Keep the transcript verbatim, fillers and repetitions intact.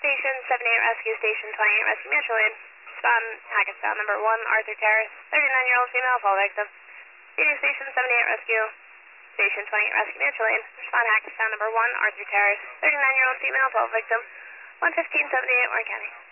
Station seventy-eight Rescue, Station twenty-eight Rescue, Mutual Aid. Respond Hackettstown number one, Arthur Terrace, thirty-nine-year-old female, fall victim. Senior Station seventy-eight Rescue, Station twenty-eight Rescue, Mutual Aid. Respond Hackettstown number one, Arthur Terrace, thirty-nine-year-old female, fall victim. one fifteen seventy-eight, Warren County.